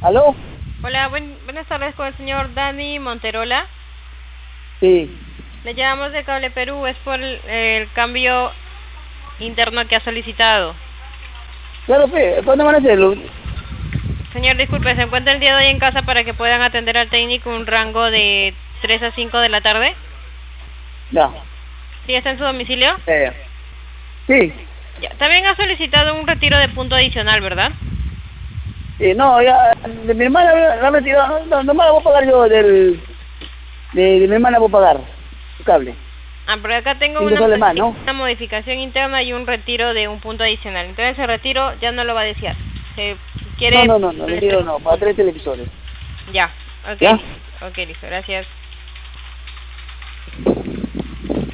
¿Aló? Hola, buenas tardes con el señor Dani Monterola. Sí. Le llamamos de Cable Perú, es por el cambio interno que ha solicitado. Claro, ¿cuándo van a hacerlo? Señor, disculpe, ¿se encuentra el día de hoy en casa para que puedan atender al técnico un rango de 3 a 5 de la tarde? Ya. ¿Sí está en su domicilio? Sí. Ya. También ha solicitado un retiro de punto adicional, ¿verdad? No, ya, de mi hermana la han retirado, no me la voy a pagar yo de mi hermana voy a pagar, el cable. Ah, pero acá tengo Sin que sale más, ¿no? una modificación interna y un retiro de un punto adicional. Entonces el retiro ya no lo va a desear. Si quiere... No, retiro no, para 3 televisores. Ya, ok. ¿Ya? Ok, listo, gracias.